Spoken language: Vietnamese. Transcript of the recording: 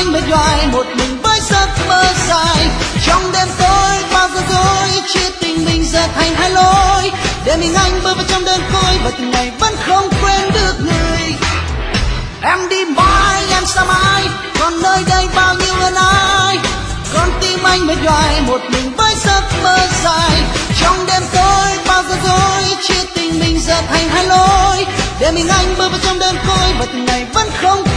anh mệt nhoài một mình với giấc mơ dài. Trong đêm tối bao giờ dối chia tình mình giờ thành hai lối, để mình anh bước vào trong đơn côi và từng ngày vẫn không quên được người. Em đi mãi em xa mãi, còn nơi đây bao nhiêu ân ái. Con tim anh mệt nhoài một mình với giấc mơ dài. Trong đêm tối bao giờ dối chia tình mình giờ thành hai lối, để mình anh bước vào trong đơn côi và từng ngày vẫn không